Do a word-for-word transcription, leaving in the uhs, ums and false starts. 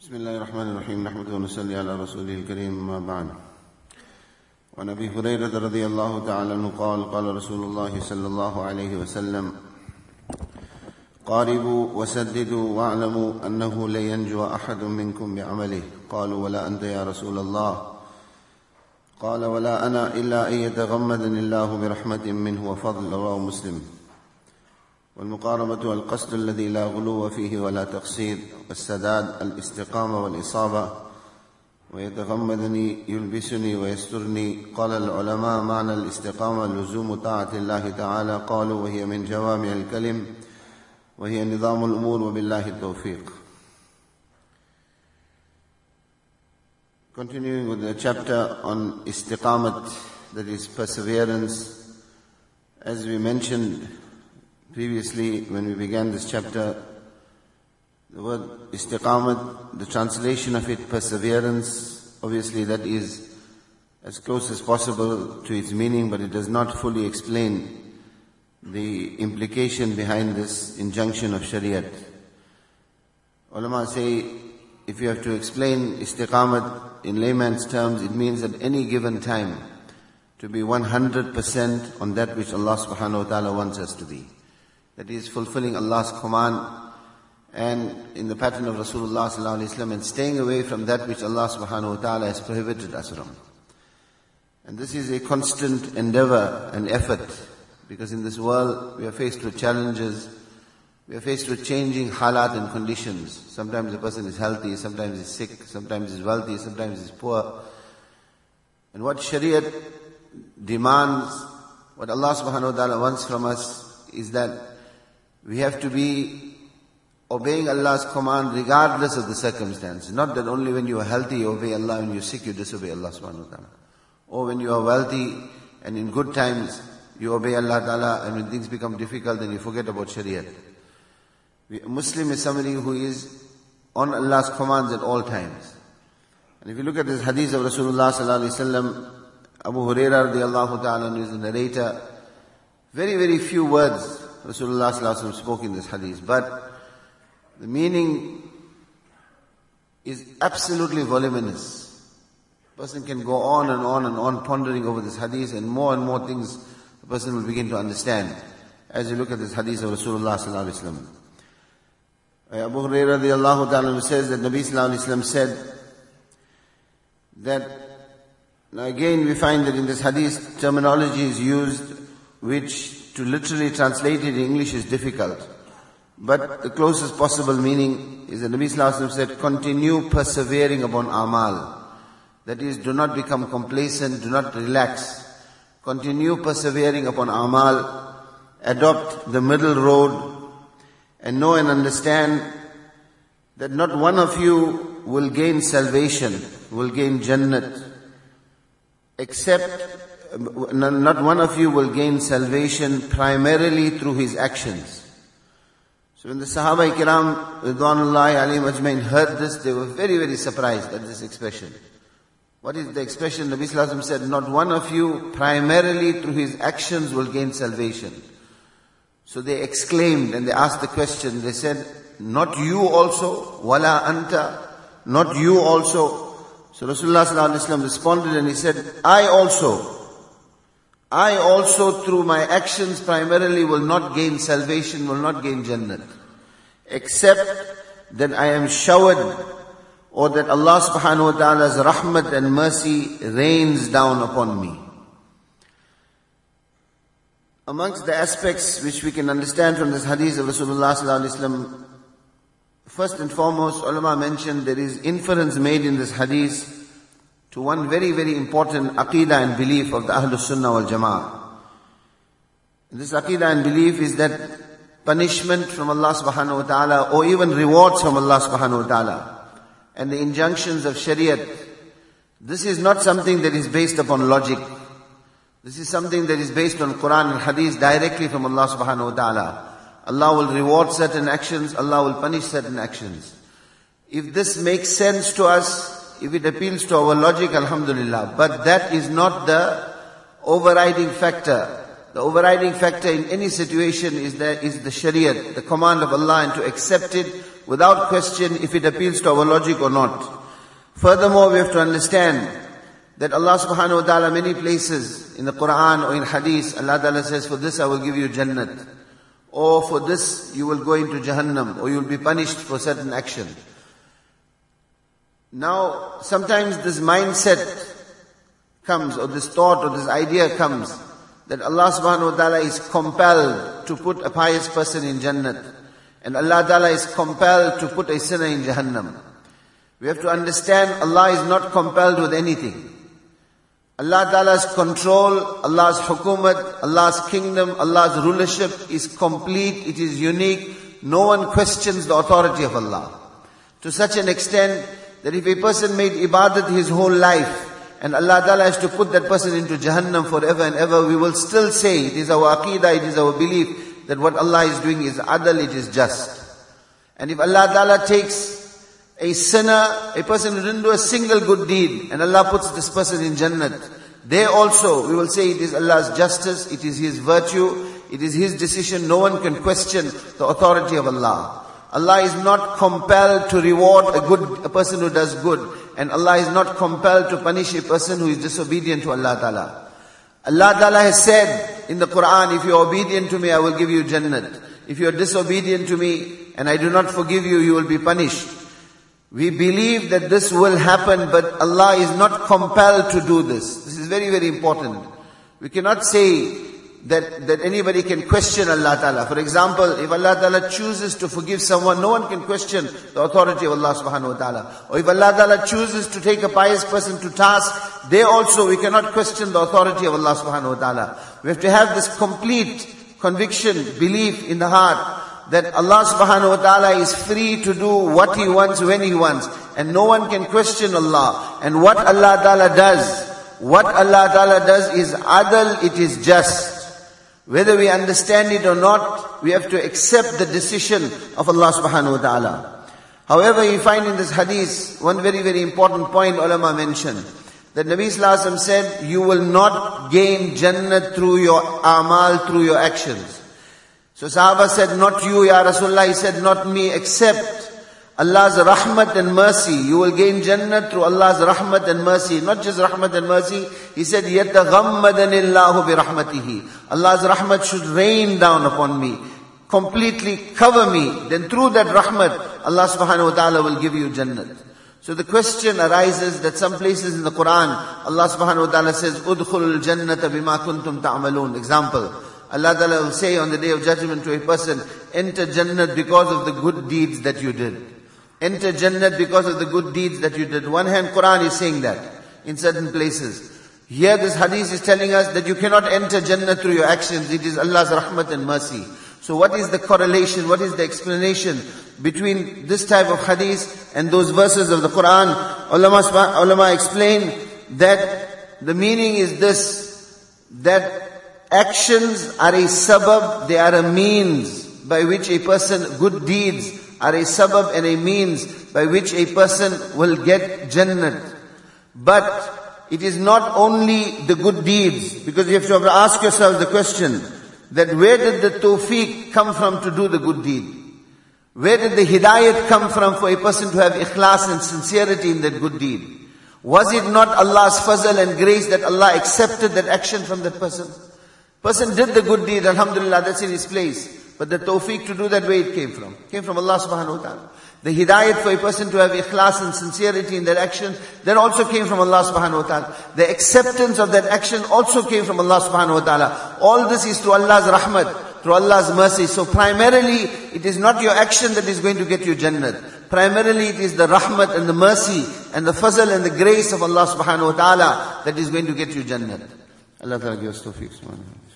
بسم الله الرحمن الرحيم نحمده ونصلي على رسوله الكريم ما بعد وعن أبي هريرة رضي الله تعالى عنه قال قال رسول الله صلى الله عليه وسلم قاربوا وسددوا واعلموا أنه لن ينجو أحد منكم بعمله قالوا ولا أنت يا رسول الله قال ولا أنا إلا أن يتغمدني الله برحمة منه وفضل رواه مسلم. والمقاربة والقصد الذي لا غلو فيه ولا تقصير، والسداد الاستقامة والإصابة، ويتغمدني يلبسني ويسترني. قال العلماء معنى الاستقامة لزوم طاعة الله تعالى، قالوا وهي من جوامع الكلم وهي نظام الأمور وبالله التوفيق. Continuing with the chapter on istiqamat, that is perseverance. As we mentioned previously when we began this chapter, the word istiqamat, the translation of it, perseverance, obviously that is as close as possible to its meaning, but it does not fully explain the implication behind this injunction of Shariat. Ulama say, if you have to explain istiqamat in layman's terms, it means at any given time to be one hundred percent on that which Allah subhanahu wa ta'ala wants us to be. That is fulfilling Allah's command and in the pattern of Rasulullah sallallahu alaihi wasallam, and staying away from that which Allah subhanahu wa ta'ala has prohibited us from. And this is a constant endeavor and effort, because in this world we are faced with challenges, we are faced with changing halat and conditions. Sometimes a person is healthy, sometimes he is sick, sometimes he is wealthy, sometimes he is poor. And what Shariat demands, what Allah subhanahu wa ta'ala wants from us, is that we have to be obeying Allah's command regardless of the circumstances. Not that only when you are healthy you obey Allah, when you are sick you disobey Allah subhanahu wa ta'ala. Or when you are wealthy and in good times you obey Allah ta'ala, and when things become difficult then you forget about Shariat. A Muslim is somebody who is on Allah's commands at all times. And if you look at this hadith of Rasulullah sallallahu alaihi wasallam, Abu Hurairah radiyallahu ta'ala is the narrator. Very, very few words Rasulullah sallallahu alaihi wasallam spoke in this hadith, but the meaning is absolutely voluminous. A person can go on and on and on pondering over this hadith, and more and more things the person will begin to understand as you look at this hadith of Rasulullah sallallahu alaihi wasallam. Abu Hurairah radiyallahu ta'ala says that Nabi sallallahu alaihi wasallam said that, now again we find that in this hadith terminology is used which to literally translate it in English is difficult. But the closest possible meaning is that Nabi sallallahu alaihi wasallam said, continue persevering upon amal. That is, do not become complacent, do not relax. Continue persevering upon amal, adopt the middle road, and know and understand that not one of you will gain salvation, will gain Jannat, except not one of you will gain salvation primarily through his actions. So when the Sahaba Kiram Ridwanullahi alayhim ajmain heard this, they were very, very surprised at this expression. What is the expression? Nabi sallallahu alaihi wasallam said, not one of you primarily through his actions will gain salvation. So they exclaimed and they asked the question, they said, not you also? Wala anta? Not you also? So Rasulullah sallallahu alaihi wasallam responded and he said, I also. I also through my actions primarily will not gain salvation, will not gain Jannat. Except that I am showered, or that Allah subhanahu wa ta'ala's rahmat and mercy rains down upon me. Amongst the aspects which we can understand from this hadith of Rasulullah sallallahu alaihi wasallam, first and foremost, ulama mentioned there is inference made in this hadith to one very, very important aqidah and belief of the Ahlus Sunnah wal Jama'ah. This aqidah and belief is that punishment from Allah subhanahu wa ta'ala, or even rewards from Allah subhanahu wa ta'ala, and the injunctions of Shariat, this is not something that is based upon logic. This is something that is based on Quran and Hadith directly from Allah subhanahu wa ta'ala. Allah will reward certain actions, Allah will punish certain actions. If this makes sense to us, if it appeals to our logic, alhamdulillah. But that is not the overriding factor The overriding factor in any situation is there is the Shariat, the command of Allah, and to accept it without question if it appeals to our logic or not. Furthermore, we have to understand that Allah subhanahu wa ta'ala, many places in the Quran or in Hadith, Allah ta'ala says, for this I will give you Jannat, or for this you will go into Jahannam, or you will be punished for certain action. Now, sometimes this mindset comes, or this thought or this idea comes, that Allah subhanahu wa ta'ala is compelled to put a pious person in Jannat, and Allah ta'ala is compelled to put a sinner in Jahannam. We have to understand Allah is not compelled with anything. Allah ta'ala's control, Allah's hukumat, Allah's kingdom, Allah's rulership is complete, it is unique. No one questions the authority of Allah. To such an extent that if a person made ibadat his whole life, and Allah Ta'ala has to put that person into Jahannam forever and ever, we will still say, it is our aqeedah, it is our belief, that what Allah is doing is adl, it is just. And if Allah Ta'ala takes a sinner, a person who didn't do a single good deed, and Allah puts this person in Jannat, there also we will say it is Allah's justice, it is His virtue, it is His decision. No one can question the authority of Allah. Allah is not compelled to reward a good a person who does good, and Allah is not compelled to punish a person who is disobedient to Allah Ta'ala. Allah Ta'ala has said in the Quran, if you are obedient to me, I will give you Jannat. If you are disobedient to me and I do not forgive you, you will be punished. We believe that this will happen, but Allah is not compelled to do this. This is very, very important. We cannot say that, that anybody can question Allah Ta'ala. For example, if Allah Ta'ala chooses to forgive someone, no one can question the authority of Allah Subhanahu Wa Ta'ala. Or if Allah Ta'ala chooses to take a pious person to task, there also we cannot question the authority of Allah Subhanahu Wa Ta'ala. We have to have this complete conviction, belief in the heart, that Allah Subhanahu Wa Ta'ala is free to do what He wants when He wants. And no one can question Allah. And what Allah Ta'ala does, what Allah Ta'ala does is adl, it is just. Whether we understand it or not, we have to accept the decision of Allah subhanahu wa ta'ala. However, you find in this hadith, one very, very important point ulama mentioned, that Nabi Sallallahu Alaihi Wasallam said, you will not gain Jannat through your amal, through your actions. So Sahaba said, not you, Ya Rasulullah. He said, not me, except Allah's rahmat and mercy. You will gain Jannat through Allah's rahmat and mercy. Not just rahmat and mercy. He said, يَتَغَمَّدَنِ اللَّهُ بِرَحْمَتِهِ. Allah's rahmat should rain down upon me, completely cover me. Then through that rahmat, Allah subhanahu wa ta'ala will give you Jannat. So the question arises that some places in the Quran, Allah subhanahu wa ta'ala says, أُدْخُلُ الْجَنَّةَ بِمَا كُنْتُمْ تَعْمَلُونَ. Example, Allah ta'ala will say on the day of judgment to a person, enter Jannat because of the good deeds that you did. Enter Jannat because of the good deeds that you did. One hand, Quran is saying that in certain places. Here this hadith is telling us that you cannot enter Jannah through your actions. It is Allah's rahmat and mercy. So what is the correlation? What is the explanation between this type of hadith and those verses of the Quran? Ulama, ulama explain that the meaning is this, that actions are a sabab, they are a means by which a person, good deeds are a sabab and a means by which a person will get Jannat. But it is not only the good deeds, because you have to ask yourself the question, that where did the tawfiq come from to do the good deed? Where did the hidayat come from for a person to have ikhlas and sincerity in that good deed? Was it not Allah's fazl and grace that Allah accepted that action from that person? Person did the good deed, alhamdulillah, that's in his place. But the tawfiq to do that, where it came from? It came from Allah subhanahu wa ta'ala. The hidayat for a person to have ikhlas and sincerity in that action, that also came from Allah subhanahu wa ta'ala. The acceptance of that action also came from Allah subhanahu wa ta'ala. All this is through Allah's rahmat, through Allah's mercy. So primarily, it is not your action that is going to get you Jannat. Primarily, it is the rahmat and the mercy and the fazl and the grace of Allah subhanahu wa ta'ala that is going to get you Jannat. Allah ta'ala give us tawfiq.